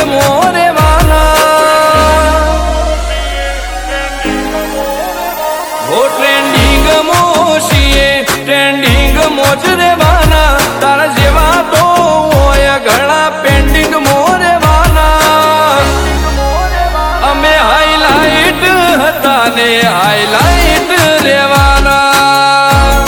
મોરે વાના હો trending મોશીએ trending મોજ રે વાના તારા જેવા તો હોય ઘણા પેન્ડિંગ મોરે વાના અમે હાઈલાઈટ હતા ને હાઈલાઈટ રેવાના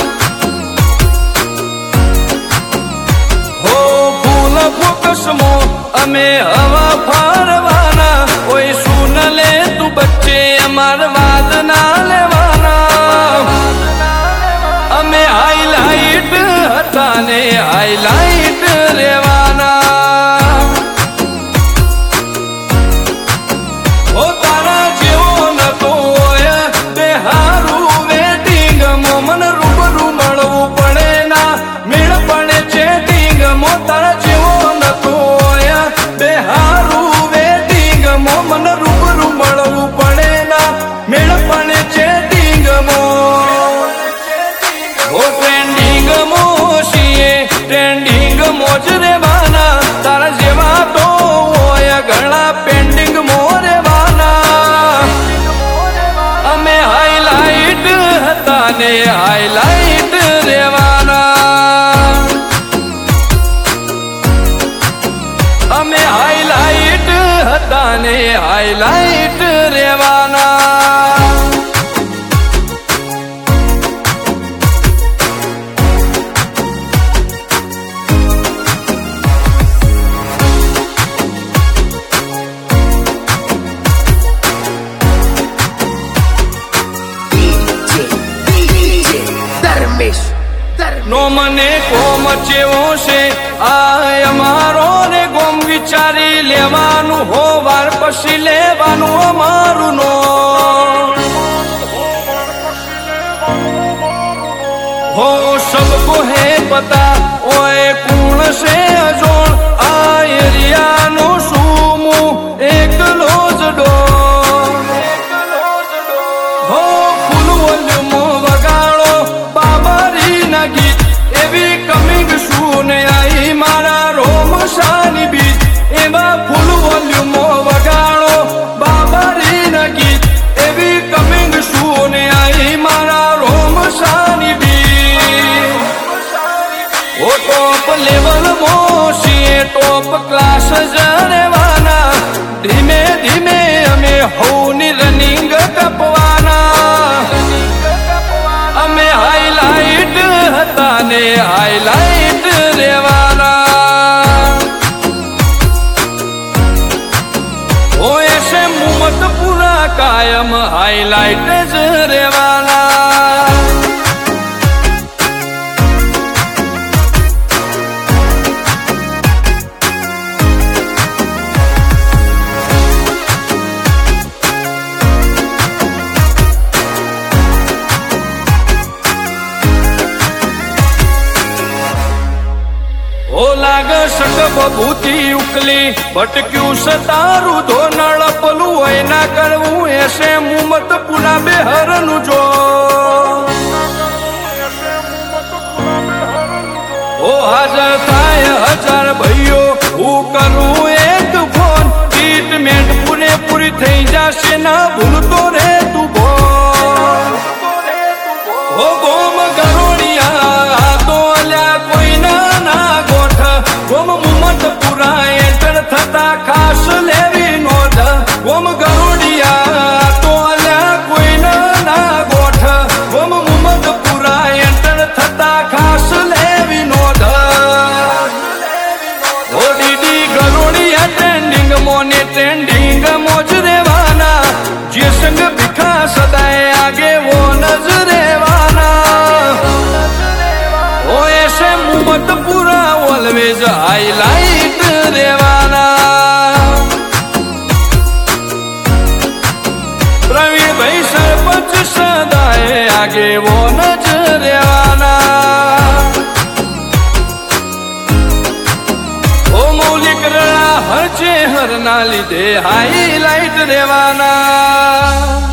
હો ફૂલ ફોકસમો અમે હવા ફારવાના કોઈ સુન લે તું બચ્ચે અમાર વાદ ના લેવાના અમે હાઈલાઈટ હતા ને હાઈલાઈટ રેવાના ઓ તારા જેવો નતો હોય બે હારું વેટિંગ મન રૂબરૂ મળવું પડે ના મેળ પડે ચેટિંગ મો તારા જેવો નતો હોય બે હારું વેટિંગ મન રૂબરૂ મળવું પડે ના મેળ પડે ચેટિંગ મો ઓ ટ્રેન્ડિંગ મોશીએ ટ્રેન્ડિંગ મોજ રે વાના તારા જેવા તો હોય ઘણા પેન્ડિંગ મોરે વાના અમે હાઈલાઈટ હતા ને હાઈલાઈટ રેવાના અમે હાઈલાઈટ હતા ને હાઈલાઈટ રેવાના નો મને કોમ ચેવો છે આ અમારો ને ગોમ વિચારી લેવાનું હો વાર પછી લેવાનું અમારું નો હો સબકો હે પતા ઓએ કુણ છે અજોણ આ એરિયાનો સુમું એકલો જ ડો હો ફૂલ વોલ્યુમ વગાડો બાબારી ના ગીત એવી કમિંગ શું ને આઈ મારા રોમશાની બીજ એવા ફૂલ વોલ્યુમ વગાડો બાબારી ના ગીત એવી કમિંગ શું ને આઈ મારા રોમશાની બીજ ઓ ટોપ લેવલ મોશીએ ટોપ ક્લાસ જરેવાના ધીમે ધીમે અમે હોની રનિંગ કપવાના અમે હાઈલાઈટ હતા ને હાઈલાઈટ રેવાના ઓ એસે મુમત પૂરા કાયમ હાઈલાઈટ જ રેવાના ઓ લાગ સક બબૂતી ઉકલી ભટક્યું સતારું ધોનળ પલું હોય ના કરવું એસે મુમત પુરા બેહરનું જો ઓ હાજર થાય હજાર ભાઈઓ હું કરું એક ફોન ટ્રીટમેન્ટ પૂરેપૂરી થઈ જશે ના ભૂલતો રે તું બોલ ઓ ગોમ ગરોડિયા તો અલ્યા કોઈ ના ગોમ મુમત પુરા એન્ટર થતા ખાસ લેવી નોંધ ગોમ ગરોડિયા તો અલ્યા કોઈ ના ગોઠ ગોમ મુમત પુરા એન્ટર થતા ખાસ લેવી નોંધ ઓ દીદી ગરોડિયા ટ્રેન્ડિંગ મોને ટ્રેન્ડિંગ મોજ રેવાના જે સંગ ભીખા સદાય આગે વો નજ રેવાના ઓ એસે મુમત પુરા ઓલવેજ હાઈલાઈટ રેવાના પ્રવીણભાઈ સરપંચ સદાય આગે વો નજ રેવાના ઓ મૌલિક રણા હરચે હરના લીધે હાઈલાઈટ રેવાના